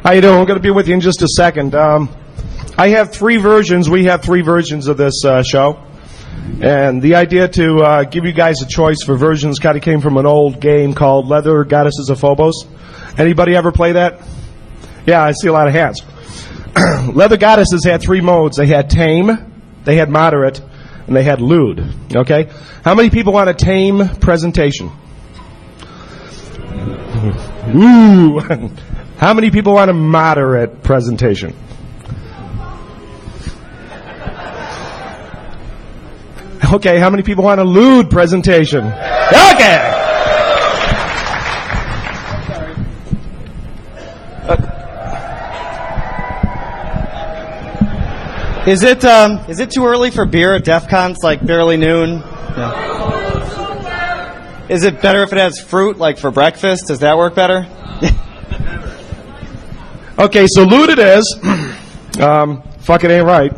How you doing? We're going to be with you in just a second. I have three versions. We have three versions of this show. And the idea to give you guys a choice for versions kind of came from an old game called Leather Goddesses of Phobos. Anybody ever play that? Yeah, I see a lot of hands. Leather Goddesses had three modes. They had tame, they had moderate, and they had lewd. Okay? How many people want a tame presentation? Ooh. How many people want a moderate presentation? Okay, how many people want a lewd presentation? Okay. Is it too early for beer at DEF CON? It's like barely noon. Yeah. Is it better if it has fruit, like for breakfast? Does that work better? Okay, so lewd it is. Fuck it ain't right.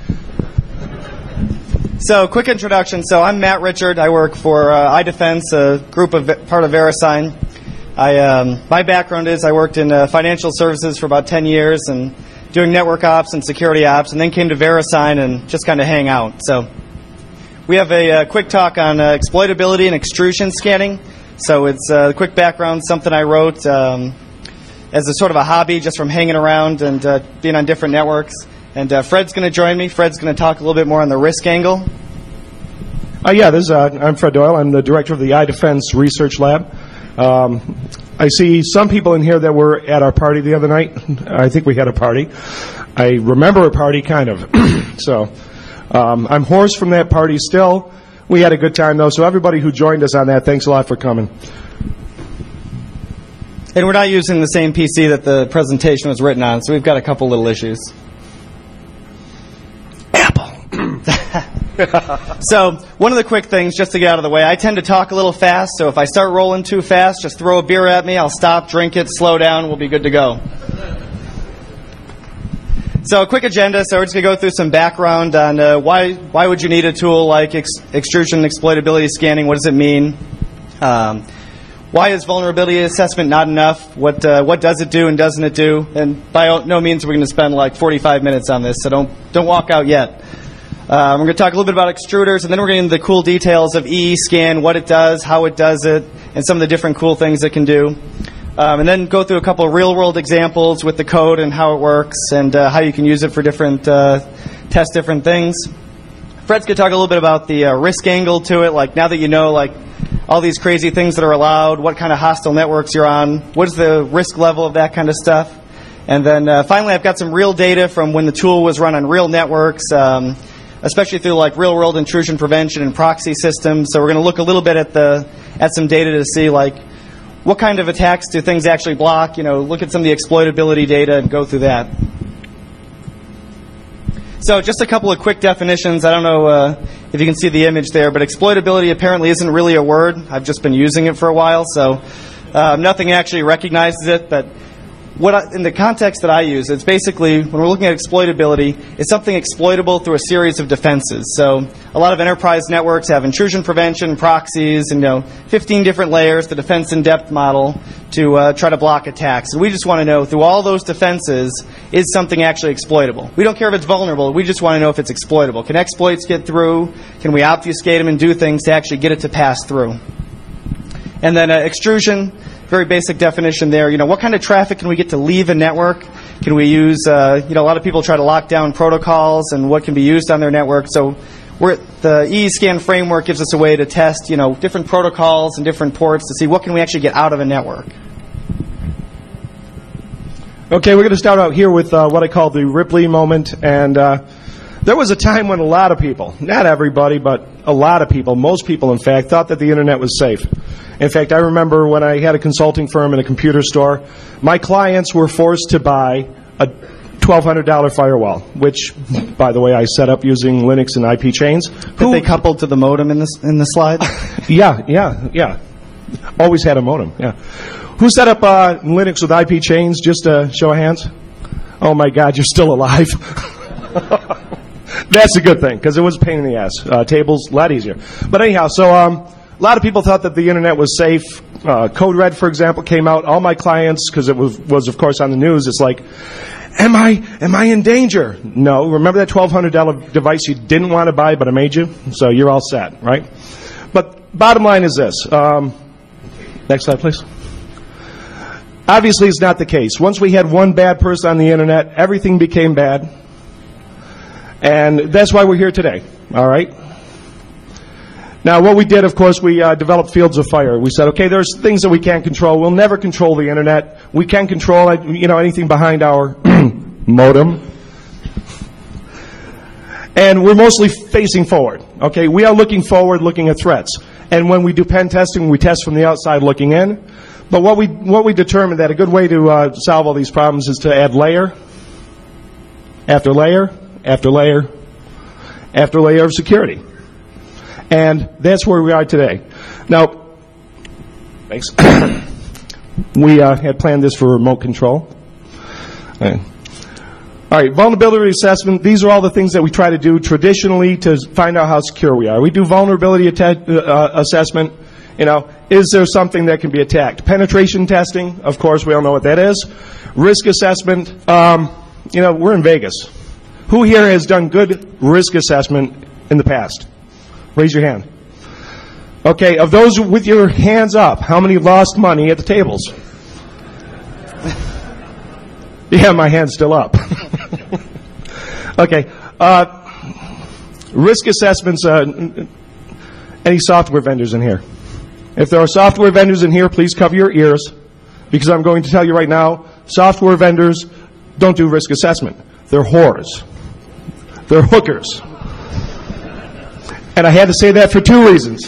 So, quick introduction. So, I'm Matt Richard. I work for iDefense, a group of part of VeriSign. My background is I worked in financial services for about 10 years and doing network ops and security ops, and then came to VeriSign and just kind of hang out. So, we have a quick talk on exploitability and extrusion scanning. So, it's a quick background, something I wrote as a sort of a hobby just from hanging around and being on different networks. And Fred's going to join me. Fred's going to talk a little bit more on the risk angle. I'm Fred Doyle. I'm the director of the iDefense Research Lab. I see some people in here that were at our party the other night. I think we had a party. I remember a party, kind of. So I'm hoarse from that party still. We had a good time, though. So everybody who joined us on that, thanks a lot for coming. And we're not using the same PC that the presentation was written on, so we've got a couple little issues. So, one of the quick things, just to get out of the way, I tend to talk a little fast, so if I start rolling too fast, just throw a beer at me, I'll stop, drink it, slow down, we'll be good to go. So, a quick agenda, so we're just going to go through some background on why would you need a tool like extrusion exploitability scanning, what does it mean? Why is vulnerability assessment not enough? What does it do and doesn't it do? And by no means are we going to spend like 45 minutes on this, so don't walk out yet. We're going to talk a little bit about extruders, and then we're going to get into the cool details of EEScan, what it does, how it does it, and some of the different cool things it can do. And then go through a couple of real-world examples with the code and how it works and how you can use it for different test different things. Fred's going to talk a little bit about the risk angle to it, like now that you know like all these crazy things that are allowed, what kind of hostile networks you're on, what is the risk level of that kind of stuff. And then finally I've got some real data from when the tool was run on real networks, especially through like real-world intrusion prevention and proxy systems. So we're going to look a little bit at some data to see like what kind of attacks do things actually block. Look at some of the exploitability data and go through that. So just a couple of quick definitions. I don't know if you can see the image there, but exploitability apparently isn't really a word. I've just been using it for a while, so nothing actually recognizes it, but in the context that I use, it's basically, when we're looking at exploitability, it's something exploitable through a series of defenses. So a lot of enterprise networks have intrusion prevention, proxies, and 15 different layers, the defense in-depth model, to try to block attacks. So we just want to know, through all those defenses, is something actually exploitable? We don't care if it's vulnerable, we just want to know if it's exploitable. Can exploits get through? Can we obfuscate them and do things to actually get it to pass through? And then extrusion, very basic definition there. What kind of traffic can we get to leave a network? Can we use, a lot of people try to lock down protocols and what can be used on their network. So the EEScan framework gives us a way to test, different protocols and different ports to see what can we actually get out of a network. Okay, we're going to start out here with what I call the Ripley moment. And there was a time when a lot of people, not everybody, but a lot of people, most people in fact, thought that the internet was safe. In fact, I remember when I had a consulting firm in a computer store, my clients were forced to buy a $1,200 firewall, which, by the way, I set up using Linux and IP chains. That they coupled to the modem in the slide? Yeah. Always had a modem, yeah. Who set up Linux with IP chains? Just a show of hands. Oh, my God, you're still alive. That's a good thing, because it was a pain in the ass. Tables, a lot easier. But anyhow, so a lot of people thought that the internet was safe. Code Red, for example, came out. All my clients, because it was of course on the news, it's like, am I in danger? No. Remember that $1,200 device you didn't want to buy, but I made you? So you're all set, right? But bottom line is this. Next slide, please. Obviously, it's not the case. Once we had one bad person on the internet, everything became bad. And that's why we're here today, all right? Now, what we did, of course, we developed fields of fire. We said, okay, there's things that we can't control. We'll never control the internet. We can control, anything behind our modem. And we're mostly facing forward, okay? We are looking forward, looking at threats. And when we do pen testing, we test from the outside looking in. But what we determined that a good way to solve all these problems is to add layer after layer after layer after layer of security. And that's where we are today. Now, thanks. We had planned this for remote control. All right, vulnerability assessment. These are all the things that we try to do traditionally to find out how secure we are. We do vulnerability assessment. Is there something that can be attacked? Penetration testing, of course, we all know what that is. Risk assessment. We're in Vegas. Who here has done good risk assessment in the past? Raise your hand. Okay, of those with your hands up, how many lost money at the tables? Yeah, my hand's still up. Okay. Risk assessments, any software vendors in here? If there are software vendors in here, please cover your ears, because I'm going to tell you right now, software vendors don't do risk assessment. They're whores. They're hookers. And I had to say that for two reasons.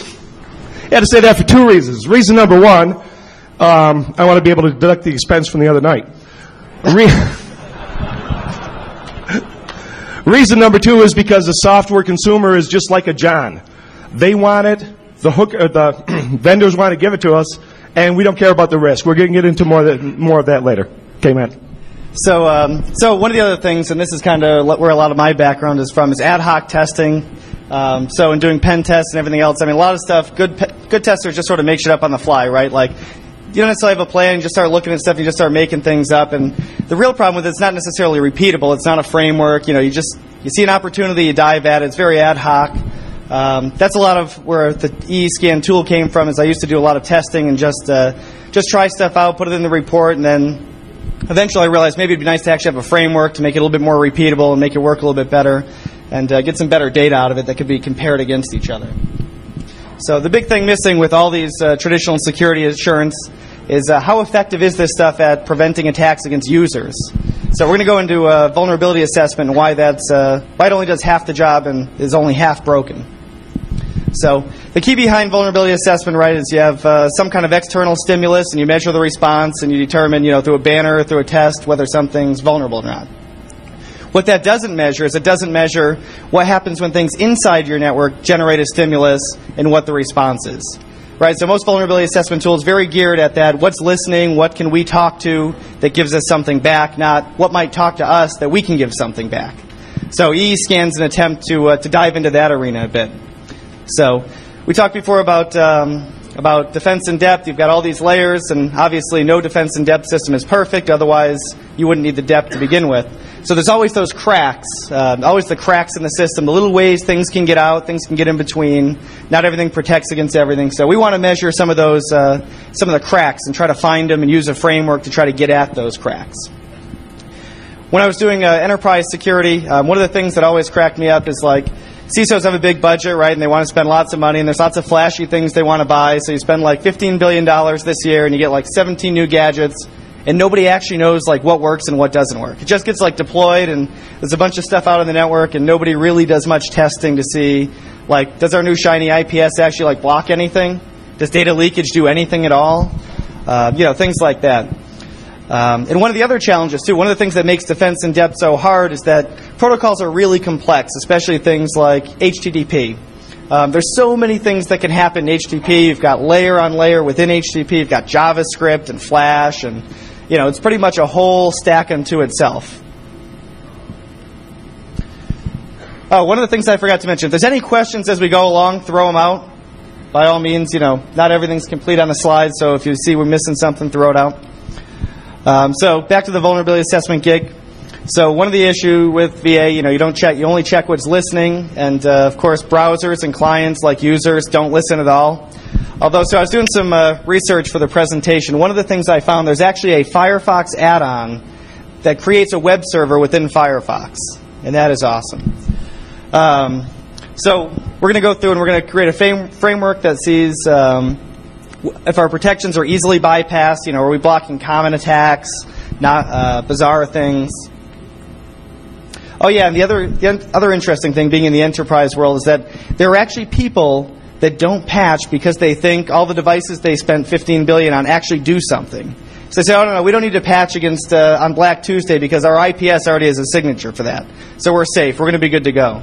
Reason number one, I want to be able to deduct the expense from the other night. Reason number two is because the software consumer is just like a John. They want it, the vendors want to give it to us, and we don't care about the risk. We're going to get into more of that later. Okay, Matt. So one of the other things, and this is kind of where a lot of my background is from, is ad hoc testing. So in doing pen tests and everything else, a lot of stuff, good testers just sort of make shit up on the fly, right? Like, you don't necessarily have a plan, you just start looking at stuff, you just start making things up, and the real problem with it's not necessarily repeatable, it's not a framework, you see an opportunity, you dive at it, it's very ad hoc. That's a lot of where the EEScan tool came from, is I used to do a lot of testing and just try stuff out, put it in the report, and then eventually I realized maybe it'd be nice to actually have a framework to make it a little bit more repeatable and make it work a little bit better, and get some better data out of it that could be compared against each other. So the big thing missing with all these traditional security assurance is how effective is this stuff at preventing attacks against users? So we're going to go into vulnerability assessment and why it only does half the job and is only half broken. So the key behind vulnerability assessment, right, is you have some kind of external stimulus and you measure the response and you determine, through a banner or through a test whether something's vulnerable or not. What that doesn't measure is it doesn't measure what happens when things inside your network generate a stimulus and what the response is. Right, so most vulnerability assessment tools very geared at that. What's listening? What can we talk to that gives us something back? Not what might talk to us that we can give something back. So EEScan's an attempt to dive into that arena a bit. So we talked before about defense in depth. You've got all these layers, and obviously no defense in depth system is perfect. Otherwise, you wouldn't need the depth to begin with. So there's always those cracks, always the cracks in the system, the little ways things can get out, things can get in between. Not everything protects against everything. So we want to measure some of those, some of the cracks and try to find them and use a framework to try to get at those cracks. When I was doing enterprise security, one of the things that always cracked me up is like, CISOs have a big budget, right, and they want to spend lots of money, and there's lots of flashy things they want to buy. So you spend like $15 billion this year, and you get like 17 new gadgets, and nobody actually knows like what works and what doesn't work. It just gets like deployed, and there's a bunch of stuff out on the network, and nobody really does much testing to see, like, does our new shiny IPS actually like block anything? Does data leakage do anything at all? Things like that. And one of the other challenges, too, one of the things that makes defense in depth so hard is that protocols are really complex, especially things like HTTP. There's so many things that can happen in HTTP. You've got layer on layer within HTTP. You've got JavaScript and Flash, and it's pretty much a whole stack unto itself. Oh, one of the things I forgot to mention, if there's any questions as we go along, throw them out. by all means, not everything's complete on the slide, so if you see we're missing something, throw it out. So back to the vulnerability assessment gig. So one of the issue with VA, you only check what's listening, and of course browsers and clients like users don't listen at all. Although, so I was doing some research for the presentation. One of the things I found, there's actually a Firefox add-on that creates a web server within Firefox, and that is awesome. So we're going to go through and we're going to create a framework that sees if our protections are easily bypassed, are we blocking common attacks, not bizarre things. Oh yeah, and the other interesting thing being in the enterprise world is that there are actually people that don't patch because they think all the devices they spent $15 billion on actually do something. So they say, oh no, we don't need to patch against on Black Tuesday because our IPS already has a signature for that. So we're safe. We're going to be good to go.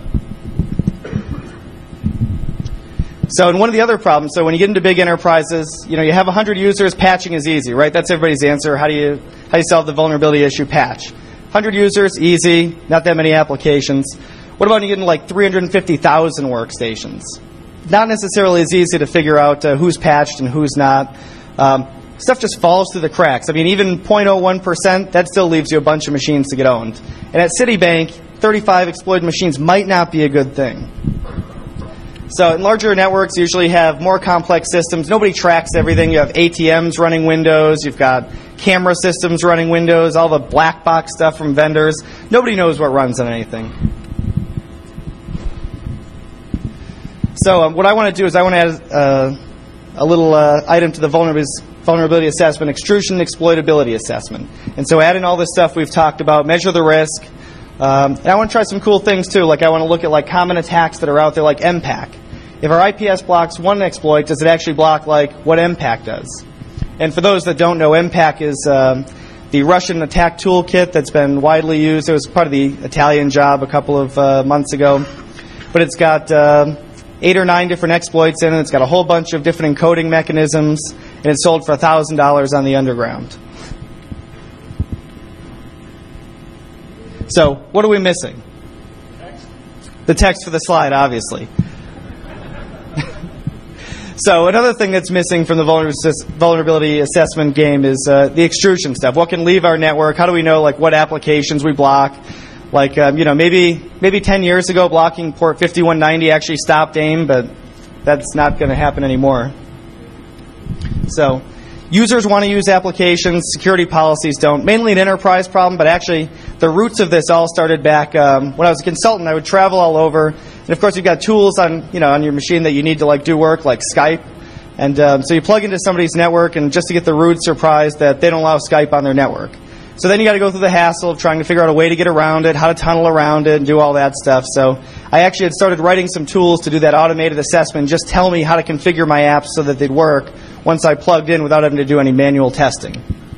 So, and one of the other problems, so when you get into big enterprises, you have 100 users, patching is easy, right? That's everybody's answer. How do you solve the vulnerability issue? Patch. 100 users, easy, not that many applications. What about when you get into like 350,000 workstations? Not necessarily as easy to figure out who's patched and who's not. Stuff just falls through the cracks. I mean, even 0.01%, that still leaves you a bunch of machines to get owned. And at Citibank, 35 exploited machines might not be a good thing. So in larger networks, you usually have more complex systems. Nobody tracks everything. You have ATMs running Windows. You've got camera systems running Windows, all the black box stuff from vendors. Nobody knows what runs on anything. So what I want to do is I want to add a little item to the vulnerability assessment, extrusion exploitability assessment. And so add in all this stuff we've talked about, measure the risk. And I want to try some cool things too. Like I want to look at like common attacks that are out there like MPAC. If our IPS blocks one exploit, does it actually block like what MPAC does? And for those that don't know, MPAC is the Russian attack toolkit that's been widely used. It was part of the Italian job a couple of months ago. But it's got 8 or 9 different exploits in it. It's got a whole bunch of different encoding mechanisms. And it's sold for $1,000 on the underground. So, what are we missing? The text for the slide, obviously. So, another thing that's missing from the vulnerability assessment game is the extrusion stuff. What can leave our network? How do we know like what applications we block? Like, maybe 10 years ago, blocking port 5190 actually stopped AIM, but that's not going to happen anymore. So, users want to use applications, security policies don't. Mainly an enterprise problem, but actually the roots of this all started back when I was a consultant. I would travel all over, and of course you've got tools on your machine that you need to like do work, like Skype. And so you plug into somebody's network, and just to get the rude surprise that they don't allow Skype on their network. So then you got to go through the hassle of trying to figure out a way to get around it, how to tunnel around it, and do all that stuff. So I actually had started writing some tools to do that automated assessment, just tell me how to configure my apps so that they'd work once I plugged in without having to do any manual testing.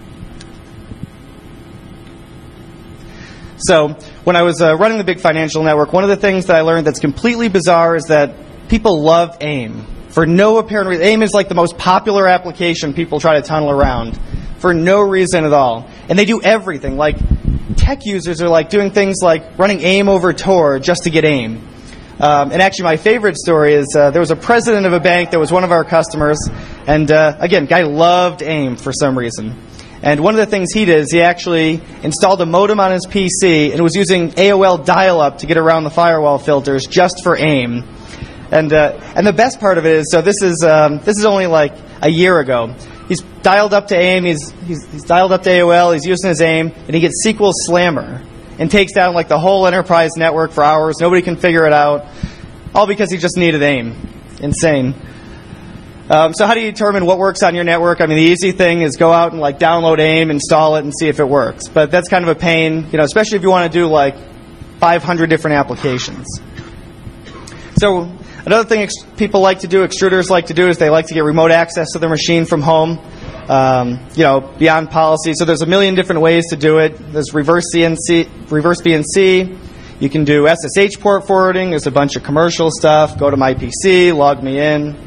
So when I was running the big financial network, one of the things that I learned that's completely bizarre is that people love AIM. For no apparent reason. AIM is like the most popular application people try to tunnel around for no reason at all. And they do everything. Like tech users are like doing things like running AIM over Tor just to get AIM. And actually my favorite story is there was a president of a bank that was one of our customers. And again, guy loved AIM for some reason. And one of the things he did is he actually installed a modem on his PC and was using AOL dial-up to get around the firewall filters just for AIM. And the best part of it is, so this is only like a year ago. He's dialed up to AIM, he's dialed up to AOL, he's using his AIM, and he gets SQL Slammer and takes down like the whole enterprise network for hours. Nobody can figure it out, all because he just needed AIM. Insane. So how do you determine what works on your network? I mean, the easy thing is go out and like download AIM, install it, and see if it works. But that's kind of a pain, especially if you want to do like 500 different applications. So another thing people like to do, extruders like to do, is they like to get remote access to their machine from home, beyond policy. So there's a million different ways to do it. There's reverse BNC. You can do SSH port forwarding. There's a bunch of commercial stuff. Go to my PC, log me in.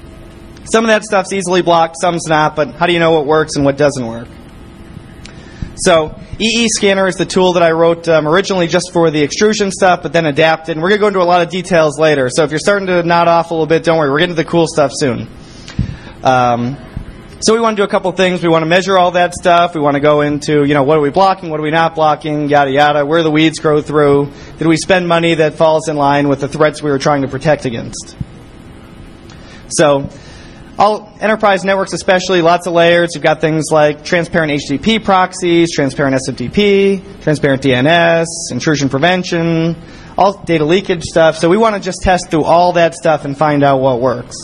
Some of that stuff's easily blocked, some's not, but how do you know what works and what doesn't work? So EE Scanner is the tool that I wrote originally just for the extrusion stuff, but then adapted. And we're going to go into a lot of details later. So if you're starting to nod off a little bit, don't worry. We're getting to the cool stuff soon. So we want to do a couple things. We want to measure all that stuff. We want to go into, what are we blocking, what are we not blocking, yada, yada, where the weeds grow through. Did we spend money that falls in line with the threats we were trying to protect against? So all enterprise networks especially, lots of layers. You've got things like transparent HTTP proxies, transparent SMTP, transparent DNS, intrusion prevention, all data leakage stuff. So we want to just test through all that stuff and find out what works.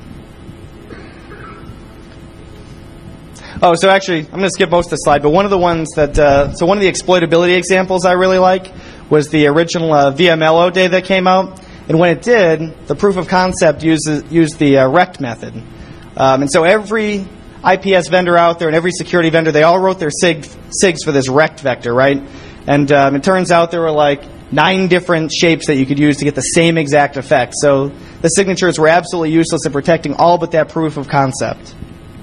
Oh, so actually, I'm going to skip most of the slide, but one of the ones that, so one of the exploitability examples I really like was the original VMLO day that came out. And when it did, the proof of concept used the RECT method. And so every IPS vendor out there and every security vendor, they all wrote their SIGs for this RECT vector, right? And it turns out there were like 9 different shapes that you could use to get the same exact effect. So the signatures were absolutely useless in protecting all but that proof of concept.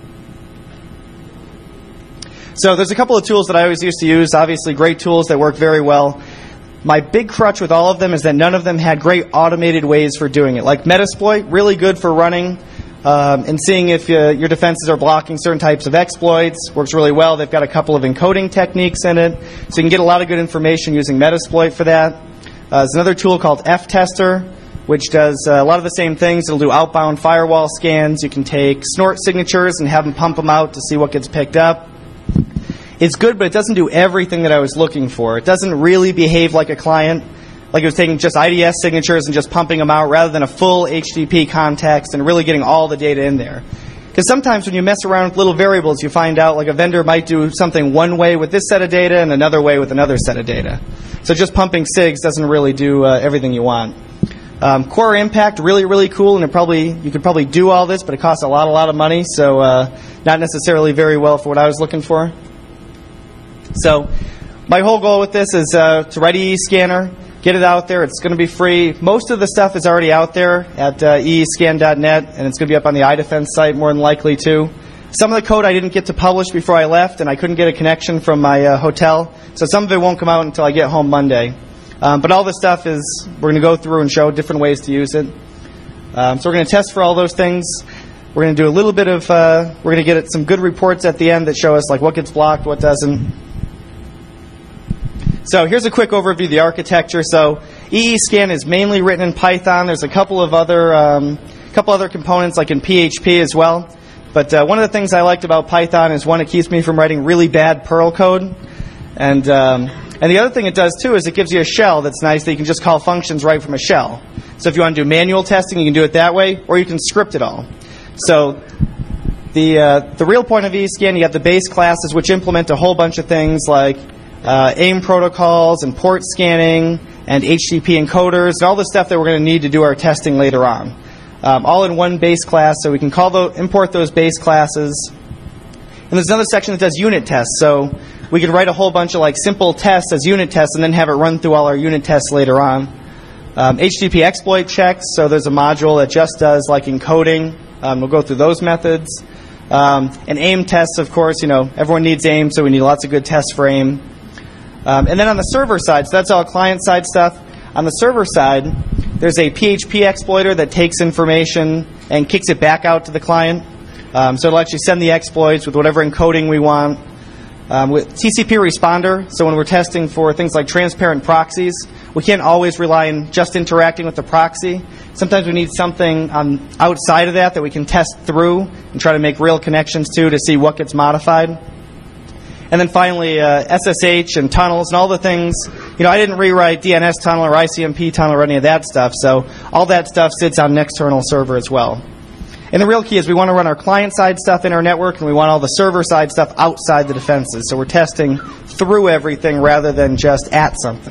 So there's a couple of tools that I always used to use, obviously great tools that work very well. My big crutch with all of them is that none of them had great automated ways for doing it. Like Metasploit, really good for running and seeing if your defenses are blocking certain types of exploits. Works really well. They've got a couple of encoding techniques in it, so you can get a lot of good information using Metasploit for that. There's another tool called F-Tester, which does a lot of the same things. It'll do outbound firewall scans. You can take snort signatures and have them pump them out to see what gets picked up. It's good, but it doesn't do everything that I was looking for. It doesn't really behave like a client, like it was taking just IDS signatures and just pumping them out rather than a full HTTP context and really getting all the data in there. Because sometimes when you mess around with little variables, you find out like a vendor might do something one way with this set of data and another way with another set of data. So just pumping SIGs doesn't really do everything you want. Core Impact, really, really cool, and you could probably do all this, but it costs a lot of money, so not necessarily very well for what I was looking for. So my whole goal with this is to write EE Scanner, get it out there. It's going to be free. Most of the stuff is already out there at eescan.net, and it's going to be up on the iDefense site more than likely too. Some of the code I didn't get to publish before I left, and I couldn't get a connection from my hotel, so some of it won't come out until I get home Monday. But all the stuff is, we're going to go through and show different ways to use it. So we're going to test for all those things. We're going to do a little bit of, we're going to get some good reports at the end that show us like what gets blocked, what doesn't. So here's a quick overview of the architecture. So EE-Scan is mainly written in Python. There's a couple other components like in PHP as well. But one of the things I liked about Python is, one, it keeps me from writing really bad Perl code. And the other thing it does too is it gives you a shell that's nice that you can just call functions right from a shell. So if you want to do manual testing, you can do it that way, or you can script it all. So the real point of EE-Scan, you have the base classes which implement a whole bunch of things like AIM protocols and port scanning and HTTP encoders and all the stuff that we're going to need to do our testing later on. All in one base class, so we can import those base classes. And there's another section that does unit tests. So we could write a whole bunch of like simple tests as unit tests and then have it run through all our unit tests later on. HTTP exploit checks. So there's a module that just does like encoding. We'll go through those methods. And AIM tests, of course, everyone needs AIM, so we need lots of good tests for AIM. And then on the server side, so that's all client-side stuff. On the server side, there's a PHP exploiter that takes information and kicks it back out to the client. So it'll actually send the exploits with whatever encoding we want. With TCP responder, so when we're testing for things like transparent proxies, we can't always rely on just interacting with the proxy. Sometimes we need something outside of that we can test through and try to make real connections to see what gets modified. And then finally, SSH and tunnels and all the things. I didn't rewrite DNS tunnel or ICMP tunnel or any of that stuff, so all that stuff sits on an external server as well. And the real key is we want to run our client-side stuff in our network, and we want all the server-side stuff outside the defenses. So we're testing through everything rather than just at something.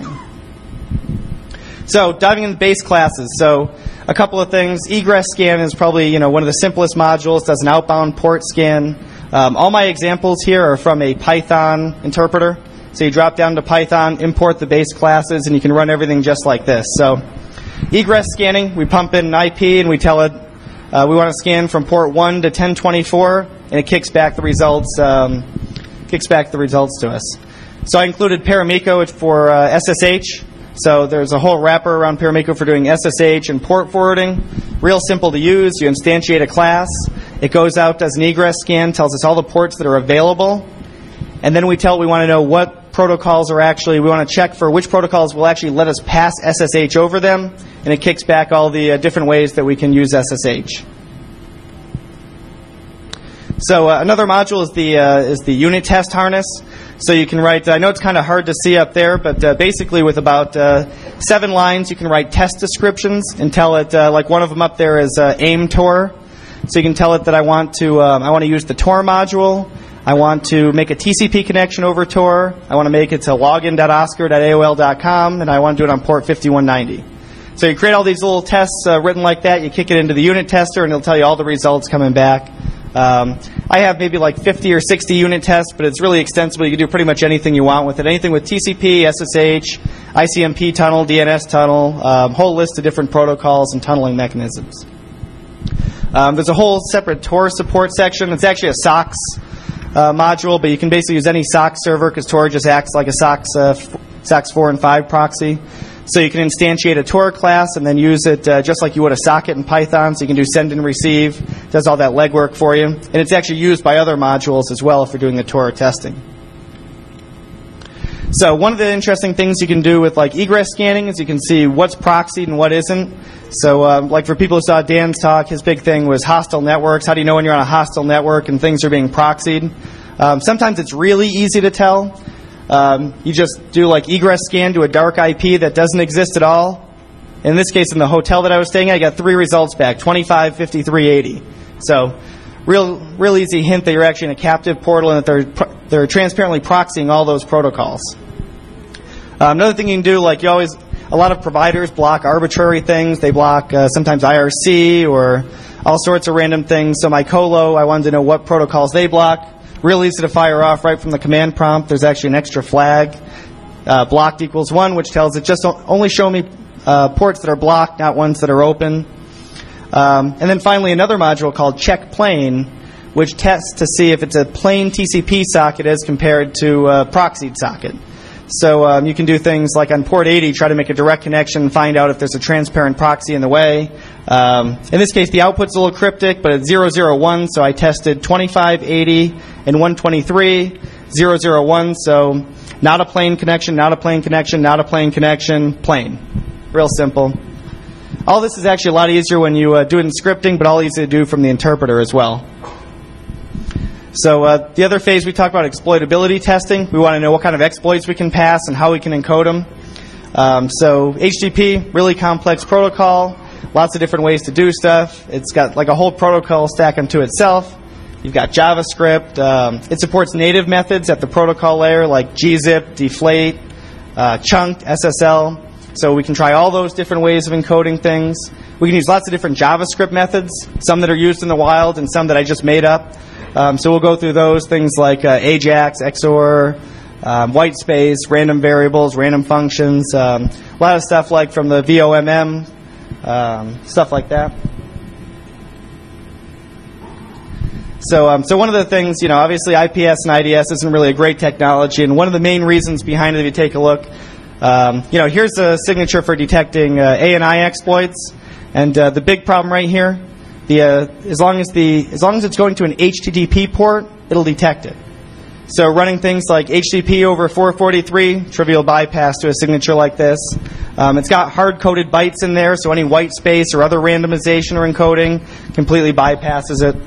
So diving into base classes. So a couple of things. Egress scan is probably one of the simplest modules. Does an outbound port scan. All my examples here are from a Python interpreter. So you drop down to Python, import the base classes, and you can run everything just like this. So egress scanning, we pump in an IP and we tell it we want to scan from port 1 to 1024, and it kicks back the results kicks back the results to us. So I included Paramiko for SSH. So there's a whole wrapper around Paramiko for doing SSH and port forwarding. Real simple to use. You instantiate a class. It goes out, does an egress scan, tells us all the ports that are available. And then we want to know what protocols are actually, we want to check for which protocols will actually let us pass SSH over them. And it kicks back all the different ways that we can use SSH. So another module is the unit test harness. So you can write, I know it's kind of hard to see up there, but basically with about 7 lines, you can write test descriptions and tell it, like one of them up there is AIM Tor. So you can tell it that I want to use the Tor module. I want to make a TCP connection over Tor. I want to make it to login.oscar.aol.com, and I want to do it on port 5190. So you create all these little tests written like that. You kick it into the unit tester, and it'll tell you all the results coming back. I have maybe like 50 or 60 unit tests, but it's really extensible. You can do pretty much anything you want with it. Anything with TCP, SSH, ICMP tunnel, DNS tunnel, whole list of different protocols and tunneling mechanisms. There's a whole separate Tor support section. It's actually a SOCKS module, but you can basically use any SOCKS server because Tor just acts like a SOCKS 4 and 5 proxy. So you can instantiate a Tor class and then use it just like you would a socket in Python. So you can do send and receive. It does all that legwork for you. And it's actually used by other modules as well if you're doing the Tor testing. So one of the interesting things you can do with like egress scanning is you can see what's proxied and what isn't. So like for people who saw Dan's talk, his big thing was hostile networks. How do you know when you're on a hostile network and things are being proxied? Sometimes it's really easy to tell. You just do like egress scan to a dark IP that doesn't exist at all. In this case, in the hotel that I was staying at, I got 3 results back, 25, 53, 80. So real easy hint that you're actually in a captive portal and that they're transparently proxying all those protocols. Another thing you can do, like a lot of providers block arbitrary things. They block sometimes IRC or all sorts of random things. So my colo, I wanted to know what protocols they block. Real easy to fire off right from the command prompt. There's actually an extra flag, blocked equals 1, which tells it just only show me ports that are blocked, not ones that are open. And then finally another module called check plain, which tests to see if it's a plain TCP socket as compared to a proxied socket. So you can do things like on port 80, try to make a direct connection and find out if there's a transparent proxy in the way. In this case, the output's a little cryptic, but it's 001, so I tested 25, 80, and 123, 001, so not a plain connection, not a plain connection, not a plain connection, plain. Real simple. All this is actually a lot easier when you do it in scripting, but all easy to do from the interpreter as well. So the other phase we talked about exploitability testing. We want to know what kind of exploits we can pass and how we can encode them. So HTTP, really complex protocol, lots of different ways to do stuff. It's got like a whole protocol stack unto itself. You've got JavaScript. It supports native methods at the protocol layer like gzip, deflate, chunked, SSL. So we can try all those different ways of encoding things. We can use lots of different JavaScript methods, some that are used in the wild and some that I just made up. So we'll go through those things like AJAX, XOR, whitespace, random variables, random functions, a lot of stuff like from the VOMM, stuff like that. So one of the things, obviously IPS and IDS isn't really a great technology, and one of the main reasons behind it, if you take a look, here's a signature for detecting ANI exploits, and the big problem right here, as long as it's going to an HTTP port, it'll detect it. So running things like HTTP over 443, trivial bypass to a signature like this. It's got hard-coded bytes in there, so any white space or other randomization or encoding completely bypasses it.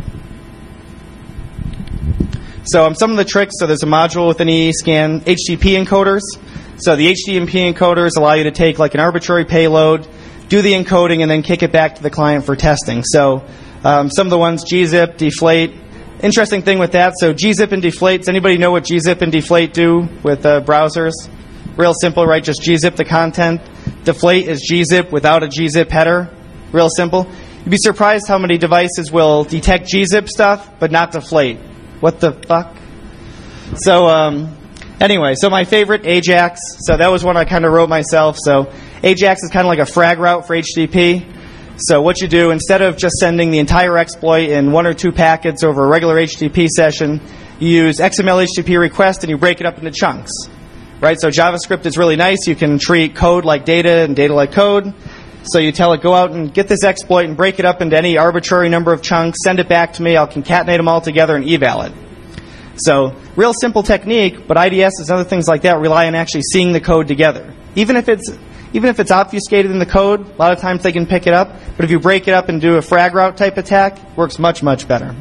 So some of the tricks, so there's a module with an EEScan HTTP encoders. So the HTTP encoders allow you to take like an arbitrary payload, do the encoding, and then kick it back to the client for testing. So some of the ones, gzip, deflate. Interesting thing with that, so gzip and deflate, does anybody know what gzip and deflate do with browsers? Real simple, right? Just gzip the content. Deflate is gzip without a gzip header. Real simple. You'd be surprised how many devices will detect gzip stuff, but not deflate. What the fuck? So anyway, so my favorite, AJAX. So that was one I kind of wrote myself. So AJAX is kind of like a frag route for HTTP. So what you do, instead of just sending the entire exploit in 1 or 2 packets over a regular HTTP session, you use XML HTTP request and you break it up into chunks. Right? So JavaScript is really nice. You can treat code like data and data like code. So you tell it, go out and get this exploit and break it up into any arbitrary number of chunks, send it back to me, I'll concatenate them all together and eval it. So, real simple technique, but IDS and other things like that rely on actually seeing the code together. Even if it's obfuscated in the code, a lot of times they can pick it up, but if you break it up and do a frag route type attack, it works much, much better.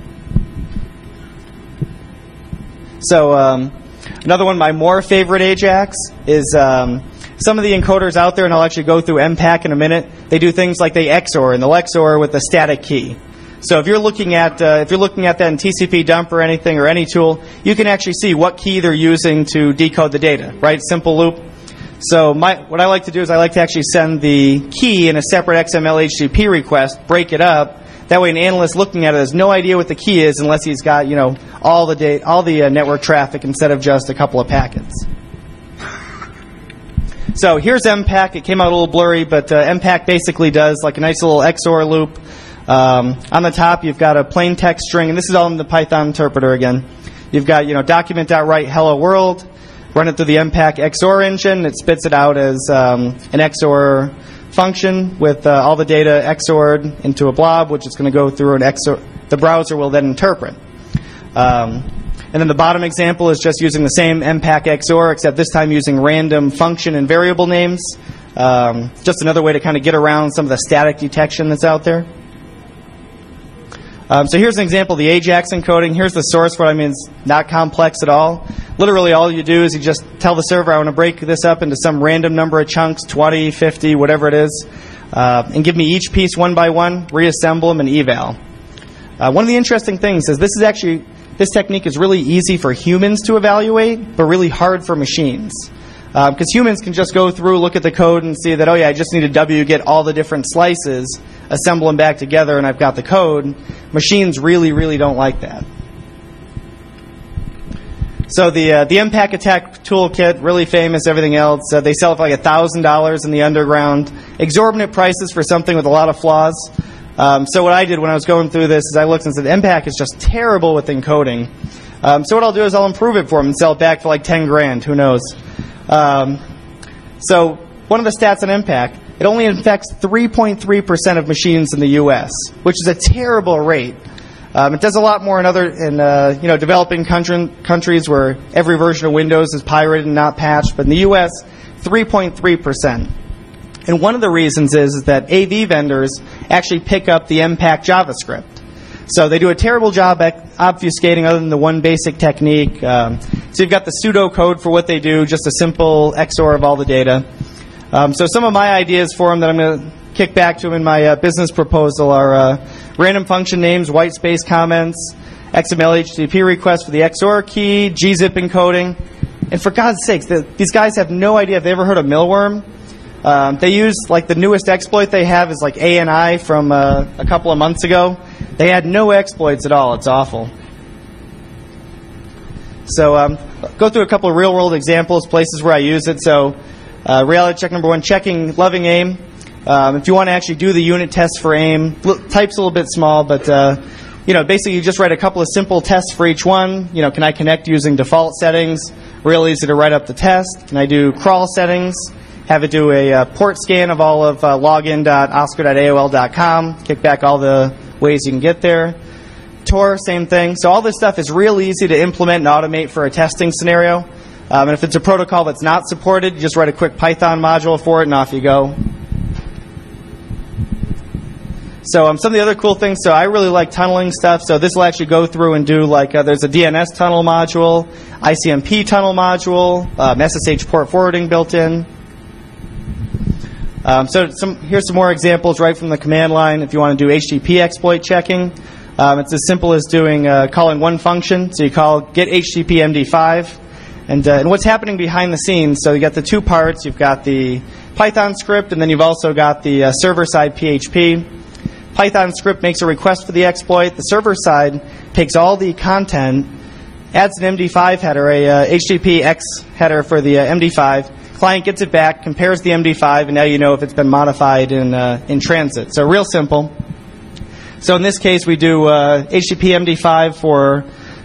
So, another one of my more favorite AJAX is some of the encoders out there, and I'll actually go through MPAC in a minute. They do things like they XOR, and they'll XOR with a static key. So if you're looking at that in TCP dump or anything or any tool, you can actually see what key they're using to decode the data. Right? Simple loop. So what I like to do is I like to actually send the key in a separate XML HTTP request, break it up. That way, an analyst looking at it has no idea what the key is unless he's got all the network traffic instead of just a couple of packets. So here's MPAC. It came out a little blurry, but MPAC basically does like a nice little XOR loop. On the top, you've got a plain text string, and this is all in the Python interpreter again. You've got document.write hello world. Run it through the MPAC XOR engine. It spits it out as an XOR function with all the data XORed into a blob, which is going to go through an XOR. The browser will then interpret. And then the bottom example is just using the same MPAC XOR, except this time using random function and variable names. Just another way to kind of get around some of the static detection that's out there. So here's an example of the AJAX encoding. Here's the source for it. I mean, it's not complex at all. Literally all you do is you just tell the server, I want to break this up into some random number of chunks, 20, 50, whatever it is, and give me each piece one by one, reassemble them, and eval. One of the interesting things is this technique is really easy for humans to evaluate, but really hard for machines. Because humans can just go through, look at the code, and see that, oh yeah, I just need to get all the different slices, assemble them back together, and I've got the code. Machines really, really don't like that. So the MPAC attack toolkit, really famous, everything else. They sell it for like $1,000 in the underground. Exorbitant prices for something with a lot of flaws. So what I did when I was going through this is I looked and said, MPAC is just terrible with encoding. So what I'll do is I'll improve it for them and sell it back for like 10 grand. Who knows? So one of the stats on MPAC, it only infects 3.3% of machines in the U.S., which is a terrible rate. It does a lot more in developing countries where every version of Windows is pirated and not patched. But in the U.S., 3.3%. And one of the reasons is that AV vendors actually pick up the MPAC JavaScript. So they do a terrible job at obfuscating other than the one basic technique. So you've got the pseudocode for what they do, just a simple XOR of all the data. So some of my ideas for them that I'm going to kick back to them in my business proposal are random function names, white space comments, XML HTTP requests for the XOR key, gzip encoding. And for God's sakes, these guys have no idea if they ever heard of Millworm. They use, like, the newest exploit they have is like ANI from a couple of months ago. They had no exploits at all. It's awful. So go through a couple of real-world examples, places where I use it. So reality check number one, checking loving AIM. If you want to actually do the unit test for AIM, type's a little bit small, but basically you just write a couple of simple tests for each one. Can I connect using default settings? Real easy to write up the test. Can I do crawl settings? Have it do a port scan of all of login.oscar.aol.com. Kick back all the ways you can get there. Tor, same thing. So all this stuff is real easy to implement and automate for a testing scenario. And if it's a protocol that's not supported, you just write a quick Python module for it and off you go. So some of the other cool things, so I really like tunneling stuff. So this will actually go through and do there's a DNS tunnel module, ICMP tunnel module, SSH port forwarding built in. Here's some more examples right from the command line if you want to do HTTP exploit checking. It's as simple as calling one function. So you call get HTTP MD5. And what's happening behind the scenes, so you got the two parts. You've got the Python script, and then you've also got the server-side PHP. Python script makes a request for the exploit. The server side takes all the content, adds an MD5 header, a HTTPX header for the MD5. Client gets it back, compares the MD5, and now you know if it's been modified in transit. So real simple. So in this case, we do HTTP MD5 for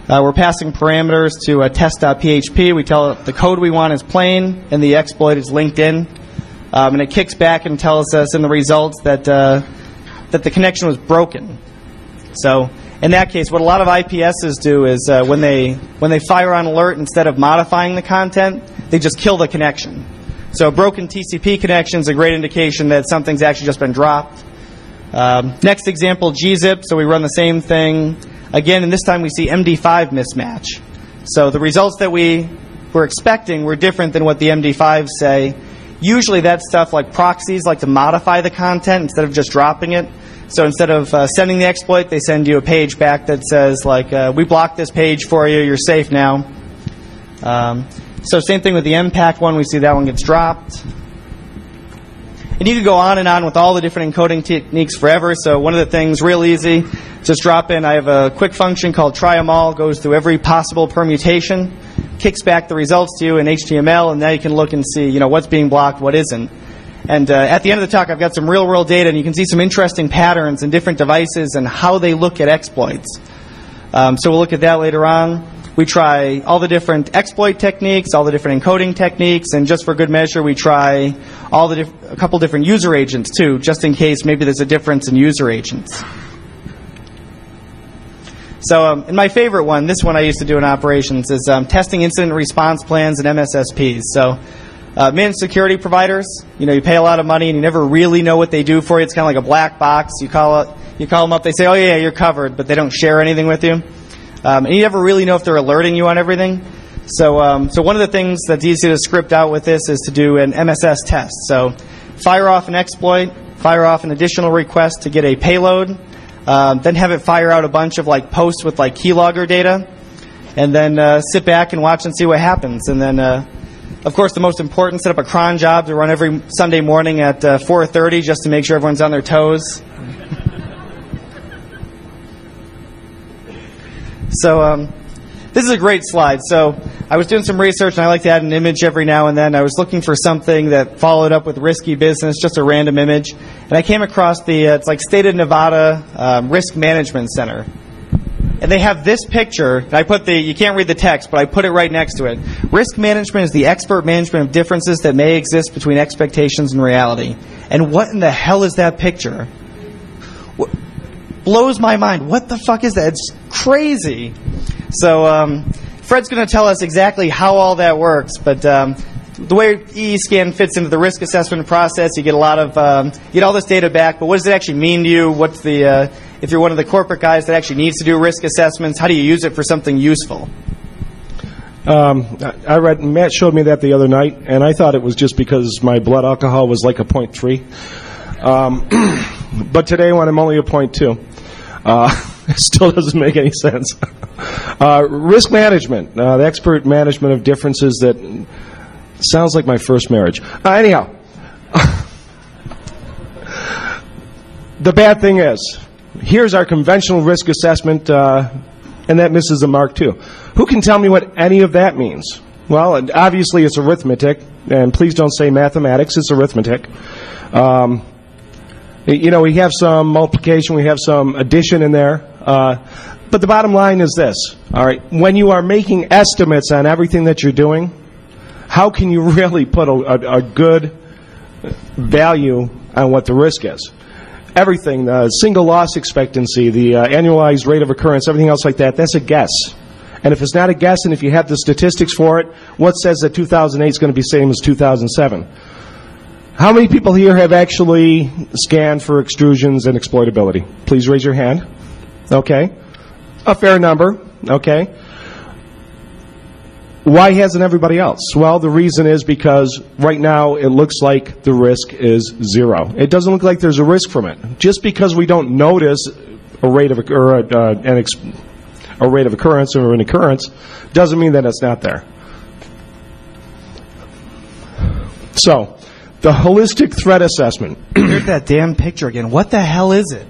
We're passing parameters to test.php. We tell it the code we want is plain and the exploit is linked in. And it kicks back and tells us in the results that the connection was broken. So in that case, what a lot of IPSs do is when they fire on alert, instead of modifying the content, they just kill the connection. So a broken TCP connection is a great indication that something's actually just been dropped. Next example, gzip. So we run the same thing again, and this time we see MD5 mismatch. So the results that we were expecting were different than what the MD5s say. Usually that's stuff like proxies like to modify the content instead of just dropping it. So instead of sending the exploit, they send you a page back that says, like, we blocked this page for you, you're safe now. So same thing with the MPACT one, we see that one gets dropped. And you could go on and on with all the different encoding techniques forever. So one of the things, real easy, just drop in, I have a quick function called try 'em all, goes through every possible permutation, kicks back the results to you in HTML, and now you can look and see, what's being blocked, what isn't. And at the end of the talk, I've got some real-world data, and you can see some interesting patterns in different devices and how they look at exploits. So we'll look at that later on. We try all the different exploit techniques, all the different encoding techniques, and just for good measure, we try a couple different user agents too, just in case maybe there's a difference in user agents. So and my favorite one, this one I used to do in operations, is testing incident response plans and MSSPs. So managed security providers, you pay a lot of money and you never really know what they do for you. It's kind of like a black box. You call them up, they say, oh yeah, you're covered, but they don't share anything with you. And you never really know if they're alerting you on everything. So one of the things that's easy to script out with this is to do an MSS test. So fire off an exploit, fire off an additional request to get a payload, then have it fire out a bunch of posts with keylogger data, and then sit back and watch and see what happens. And then, of course, the most important, set up a cron job to run every Sunday morning at 4:30 just to make sure everyone's on their toes. So this is a great slide. So I was doing some research, and I like to add an image every now and then. I was looking for something that followed up with risky business, just a random image. And I came across it's like State of Nevada Risk Management Center. And they have this picture, and I put you can't read the text, but I put it right next to it. Risk management is the expert management of differences that may exist between expectations and reality. And what in the hell is that picture? Blows my mind. What the fuck is that? It's crazy. So Fred's going to tell us exactly how all that works, but the way EEScan fits into the risk assessment process, you get a lot of you get all this data back, but what does it actually mean to you? What's the if you're one of the corporate guys that actually needs to do risk assessments, how do you use it for something useful? Matt showed me that the other night, and I thought it was just because my blood alcohol was like a 0.3. But today when I'm only a 0.2. It still doesn't make any sense. Risk management, the expert management of differences that sounds like my first marriage. Anyhow, the bad thing is, here's our conventional risk assessment, and that misses the mark too. Who can tell me what any of that means? Well, obviously it's arithmetic, and please don't say mathematics, it's arithmetic. We have some multiplication, we have some addition in there. But the bottom line is this, all right? When you are making estimates on everything that you're doing, how can you really put a good value on what the risk is? Everything, the single loss expectancy, the annualized rate of occurrence, everything else like that, that's a guess. And if it's not a guess, and if you have the statistics for it, what says that 2008 is going to be the same as 2007? How many people here have actually scanned for extrusions and exploitability? Please raise your hand. Okay. A fair number. Okay. Why hasn't everybody else? Well, the reason is because right now it looks like the risk is zero. It doesn't look like there's a risk from it. Just because we don't notice a rate of occurrence or an occurrence doesn't mean that it's not there. So, the holistic threat assessment. Here's that damn picture again. What the hell is it?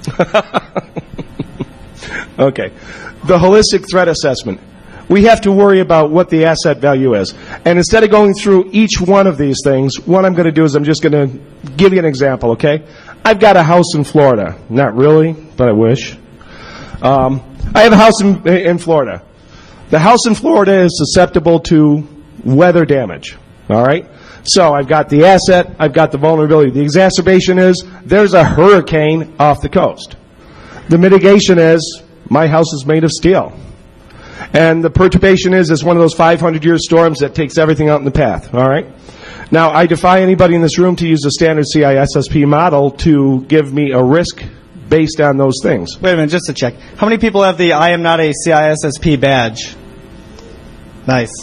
Okay. The holistic threat assessment. We have to worry about what the asset value is. And instead of going through each one of these things, what I'm going to do is I'm just going to give you an example, okay? I've got a house in Florida. Not really, but I wish. I have a house in Florida. The house in Florida is susceptible to weather damage. All right? So I've got the asset, I've got the vulnerability. The exacerbation is there's a hurricane off the coast. The mitigation is my house is made of steel. And the perturbation is it's one of those 500-year storms that takes everything out in the path. All right? Now, I defy anybody in this room to use a standard CISSP model to give me a risk based on those things. Wait a minute, just to check. How many people have the I am not a CISSP badge? Nice.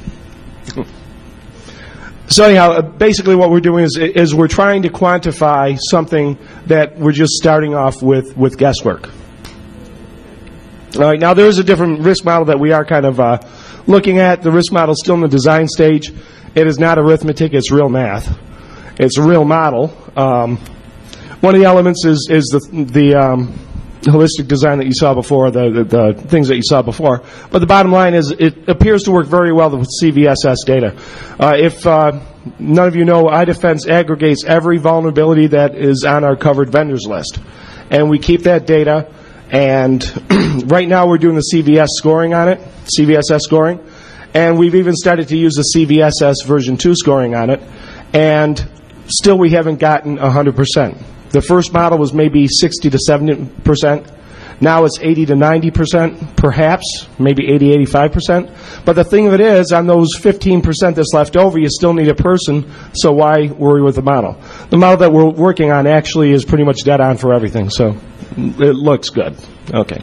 So anyhow, basically what we're doing is we're trying to quantify something that we're just starting off with guesswork. All right, now there is a different risk model that we are kind of looking at. The risk model is still in the design stage. It is not arithmetic, it's real math. It's a real model. One of the elements is the holistic design that you saw before, the things that you saw before. But the bottom line is it appears to work very well with CVSS data. If none of you know, iDefense aggregates every vulnerability that is on our covered vendors list. And we keep that data, and right now we're doing the CVS scoring on it, CVSS scoring. And we've even started to use the CVSS version 2 scoring on it. And still we haven't gotten 100%. The first model was maybe 60 to 70%. Now it's 80 to 90%, perhaps, maybe 80, 85%. But the thing of it is, on those 15% that's left over, you still need a person, so why worry with the model? The model that we're working on actually is pretty much dead on for everything, so it looks good. Okay.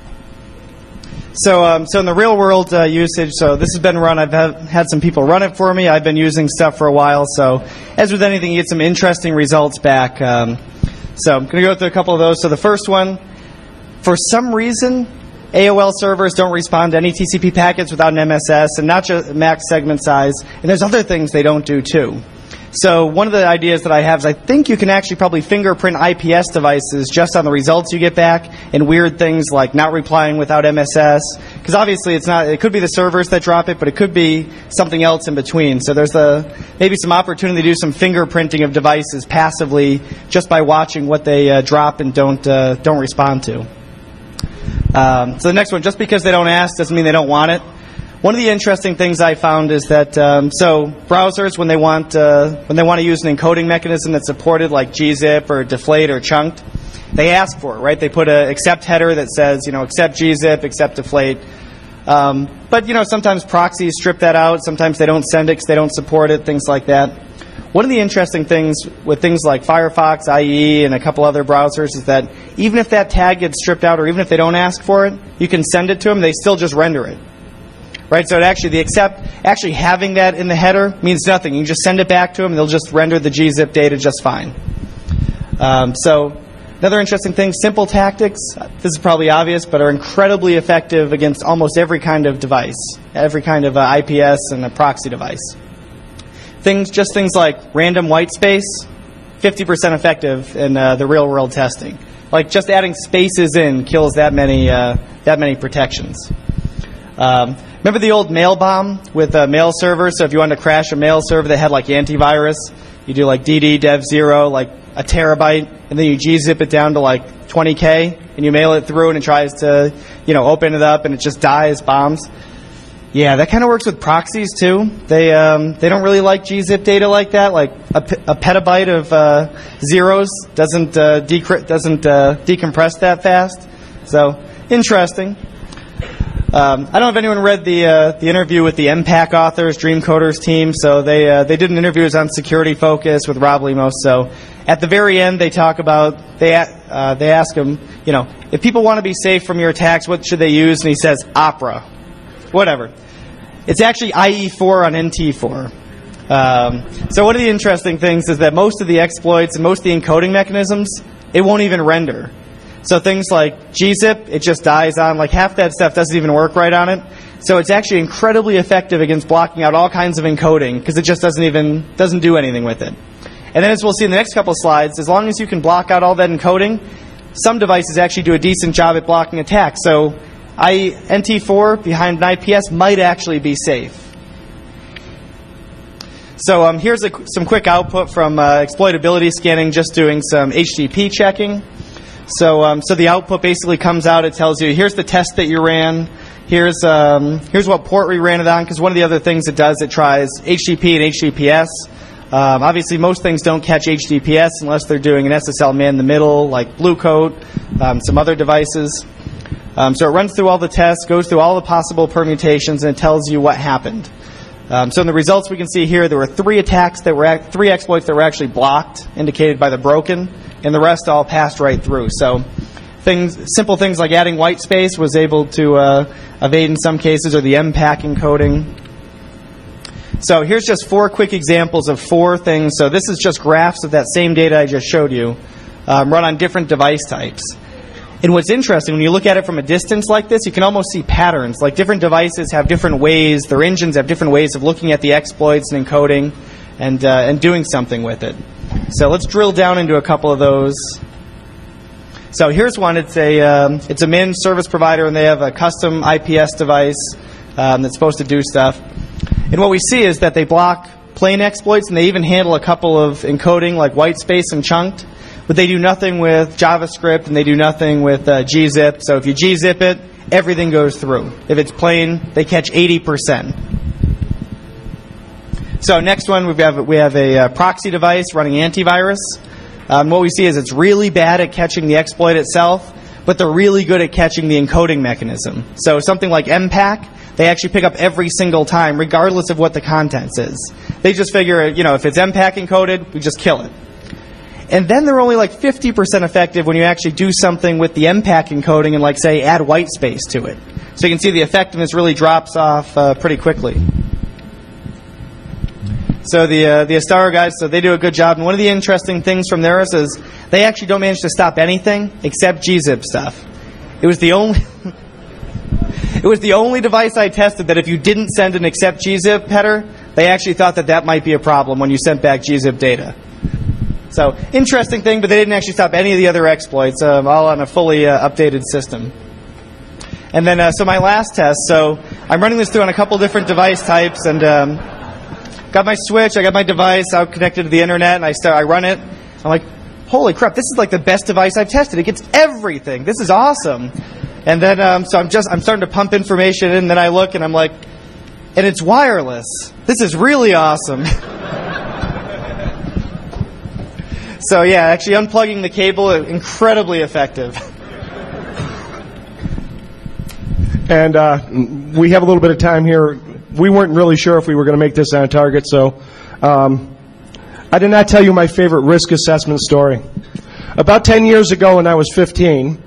So in the real world usage, so this has been run. I've had some people run it for me. I've been using stuff for a while. So as with anything, you get some interesting results back. So I'm going to go through a couple of those. So the first one, for some reason, AOL servers don't respond to any TCP packets without an MSS, and not just max segment size. And there's other things they don't do too. So one of the ideas that I have is I think you can actually probably fingerprint IPS devices just on the results you get back, and weird things like not replying without MSS. Because obviously it could be the servers that drop it, but it could be something else in between. So there's maybe some opportunity to do some fingerprinting of devices passively just by watching what they drop and don't respond to. So the next one, just because they don't ask doesn't mean they don't want it. One of the interesting things I found is that so browsers, when they want to use an encoding mechanism that's supported, like gzip or deflate or chunked, they ask for it, right? They put a accept header that says, accept gzip, accept deflate. But sometimes proxies strip that out. Sometimes they don't send it because they don't support it. Things like that. One of the interesting things with things like Firefox, IE, and a couple other browsers is that even if that tag gets stripped out, or even if they don't ask for it, you can send it to them. They still just render it. Right, so actually having that in the header means nothing. You can just send it back to them, and they'll just render the gzip data just fine. So another interesting thing, simple tactics, this is probably obvious, but are incredibly effective against almost every kind of device, every kind of IPS and a proxy device. Things like random white space, 50% effective in the real-world testing. Like just adding spaces in kills that many protections. Remember the old mail bomb with mail servers? So if you wanted to crash a mail server that had like antivirus, you do like dd dev 0, like a terabyte, and then you gzip it down to like 20K, and you mail it through, and it tries to open it up, and it just dies, bombs. Yeah, that kind of works with proxies too. They don't really like gzip data like that. Like a petabyte of zeros doesn't decompress that fast. So interesting. I don't know if anyone read the interview with the MPAC authors, Dreamcoders team. So they did an interview on Security Focus with Rob Lemos. So at the very end, they talk about they ask him, if people want to be safe from your attacks, what should they use? And he says Opera, whatever. It's actually IE4 on NT4. So one of the interesting things is that most of the exploits and most of the encoding mechanisms, it won't even render. So things like gzip, it just dies on. Like half that stuff doesn't even work right on it. So it's actually incredibly effective against blocking out all kinds of encoding because it just doesn't do anything with it. And then as we'll see in the next couple of slides, as long as you can block out all that encoding, some devices actually do a decent job at blocking attacks. So NT4 behind an IPS might actually be safe. So here's some quick output from exploitability scanning, just doing some HTTP checking. So the output basically comes out. It tells you, here's the test that you ran. Here's what port we ran it on. Because one of the other things it does, it tries HTTP and HTTPS. Obviously, most things don't catch HTTPS unless they're doing an SSL man in the middle, like Blue Coat, some other devices. So it runs through all the tests, goes through all the possible permutations, and it tells you what happened. So in the results we can see here, there were three exploits that were actually blocked, indicated by the broken, and the rest all passed right through. So simple things like adding white space was able to evade in some cases, or the MPAC encoding. So here's just 4 quick examples of 4 things. So this is just graphs of that same data I just showed you, run on different device types. And what's interesting, when you look at it from a distance like this, you can almost see patterns. Like different devices have different ways, their engines have different ways of looking at the exploits and encoding and doing something with it. So let's drill down into a couple of those. So here's one. It's a MIN service provider, and they have a custom IPS device that's supposed to do stuff. And what we see is that they block plain exploits, and they even handle a couple of encoding like white space and chunked. But they do nothing with JavaScript, and they do nothing with gzip. So if you gzip it, everything goes through. If it's plain, they catch 80%. So next one, we have a proxy device running antivirus. What we see is it's really bad at catching the exploit itself, but they're really good at catching the encoding mechanism. So something like MPAC, they actually pick up every single time, regardless of what the contents is. They just figure, if it's MPAC encoded, we just kill it. And then they're only like 50% effective when you actually do something with the MPAC encoding and, like, say, add white space to it. So you can see the effectiveness really drops off pretty quickly. So the Astaro guys, so they do a good job. And one of the interesting things from theirs is they actually don't manage to stop anything except gzip stuff. It was the only device I tested that if you didn't send an accept gzip header, they actually thought that might be a problem when you sent back gzip data. So, interesting thing, but they didn't actually stop any of the other exploits, all on a fully updated system. And then, so my last test, so I'm running this through on a couple different device types, and got my switch, I got my device out connected to the internet, and I run it. I'm like, holy crap, this is like the best device I've tested. It gets everything. This is awesome. And then, so I'm starting to pump information in, and then I look, and I'm like, and it's wireless. This is really awesome. So yeah, actually unplugging the cable, incredibly effective. And we have a little bit of time here. We weren't really sure if we were going to make this on target, so I did not tell you my favorite risk assessment story. About 10 years ago when I was 15,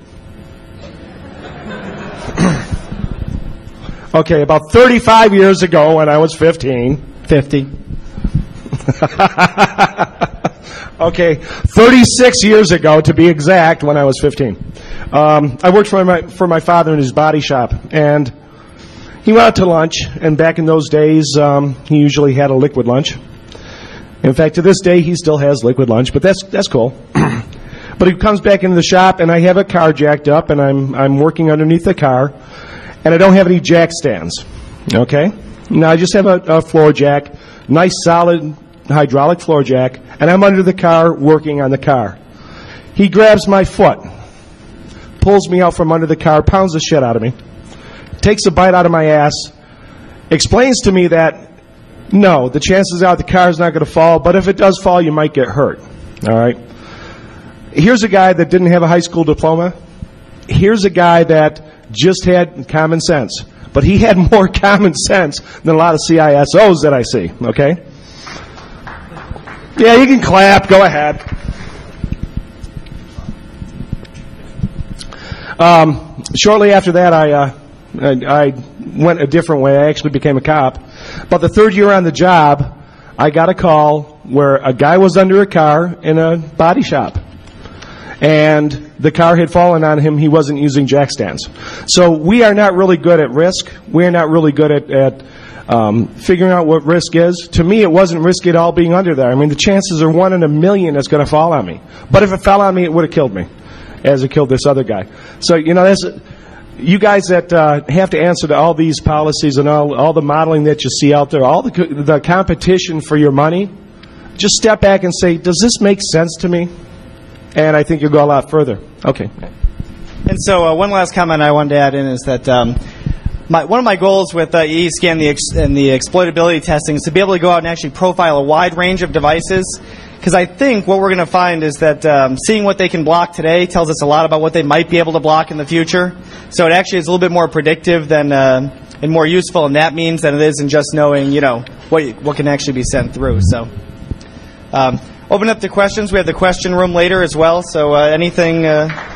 okay, about 35 years ago when I was 50. Okay, 36 years ago, to be exact, when I was 15. I worked for my father in his body shop, and he went out to lunch, and back in those days, he usually had a liquid lunch. In fact, to this day, he still has liquid lunch, but that's cool. But he comes back into the shop, and I have a car jacked up, and I'm working underneath the car, and I don't have any jack stands. Okay? Now, I just have a floor jack, nice solid hydraulic floor jack, and I'm under the car working on the car. He grabs my foot, pulls me out from under the car, pounds the shit out of me, takes a bite out of my ass, explains to me that, no, the chances are the car's not going to fall, but if it does fall, you might get hurt. All right? Here's a guy that didn't have a high school diploma. Here's a guy that just had common sense. But he had more common sense than a lot of CISOs that I see. Okay? Yeah, you can clap. Go ahead. Shortly after that, I went a different way. I actually became a cop. But the third year on the job, I got a call where a guy was under a car in a body shop. And the car had fallen on him. He wasn't using jack stands. So we are not really good at risk. We are not really good at figuring out what risk is. To me, it wasn't risky at all being under there. I mean, the chances are 1 in a million it's going to fall on me. But if it fell on me, it would have killed me, as it killed this other guy. So, that's, you guys that have to answer to all these policies and all the modeling that you see out there, all the competition for your money, just step back and say, does this make sense to me? and I think you'll go a lot further. Okay. And so one last comment I wanted to add in is that one of my goals with EEScan and the exploitability testing is to be able to go out and actually profile a wide range of devices. Because I think what we're going to find is that seeing what they can block today tells us a lot about what they might be able to block in the future. So it actually is a little bit more predictive than and more useful in that means than it is in just knowing, what can actually be sent through. So open up to questions. We have the question room later as well. So anything.